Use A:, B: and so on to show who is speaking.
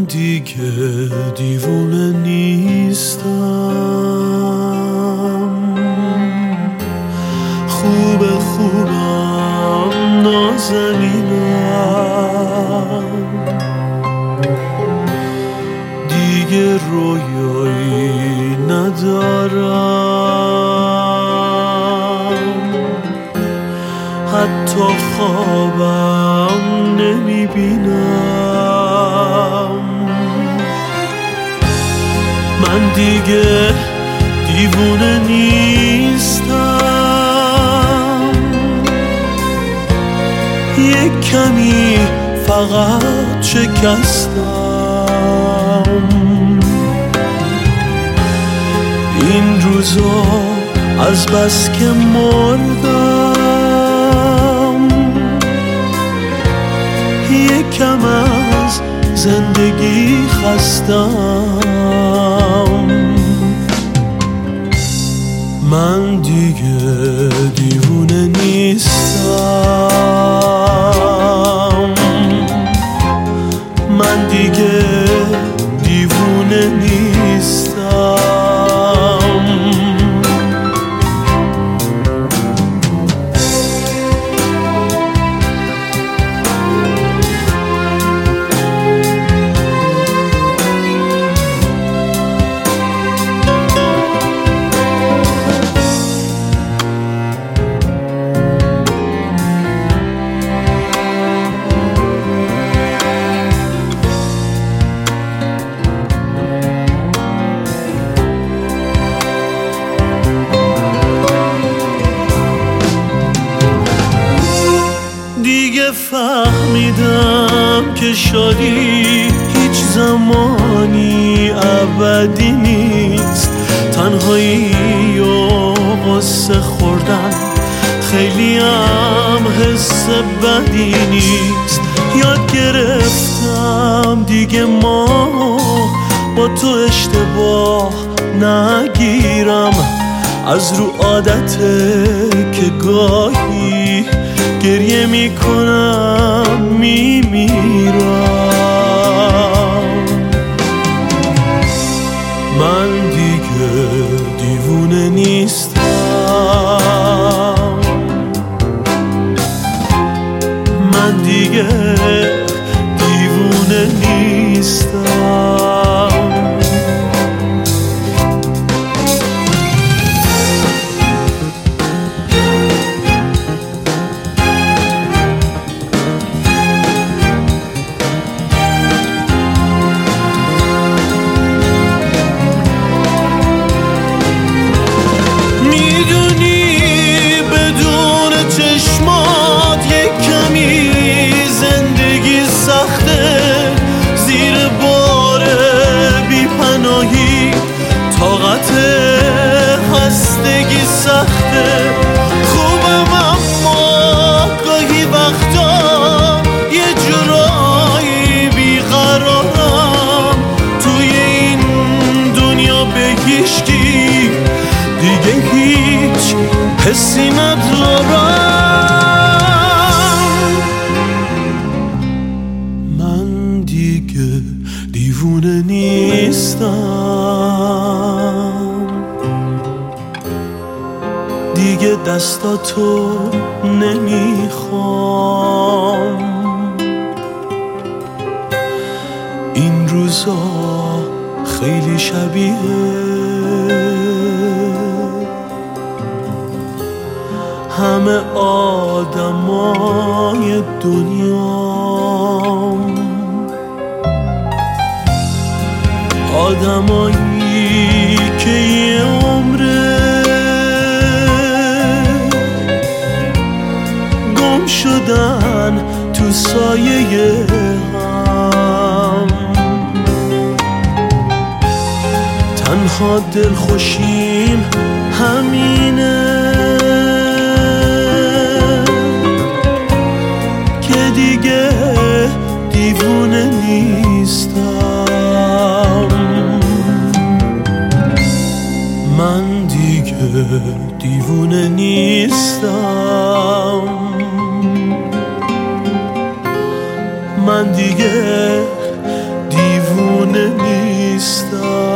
A: دیگه دیوونه نیستم، خوبم نازنینم، دیگه رویایی ندارم، حتی خوابم نمیبینم. من دیگه دیوونه نیستم، یک کمی فقط شکستم. این روزا از بس که مردم، یکم از زندگی خستم. من دیگه دیوونه نیستم، من دیگه دیوونه نیستم. فهمیدم که شادی هیچ زمانی ابدی نیست، تنهایی و غصه خوردن خیلی هم حس بدی نیست. یاد گرفتم دیگه ما با تو اشتباه نگیرم، از رو عادته که گاهی گریه میکنم میمیرم. من دیگه دیوونه نیستم، من دیگه دیوونه نیستم. طاقت خستگی سخته، خوبم اما گاهی وقتا یه جورایی بیقرارم. توی این دنیا به هیچکی دیگه هیچ حسی ندارم. من دیگه دیوونه نیستم، دیگه دستاتو نمیخوام. این روزا خیلی شبیه همه آدمای دنیام، آدمایی که یه عمره گم شدن تو سایه هم. تنها دلخوشیم همینه که دیگه دیوونه نیستم. من دیگه دیوونه نیستم، من دیگه دیوونه نیستم.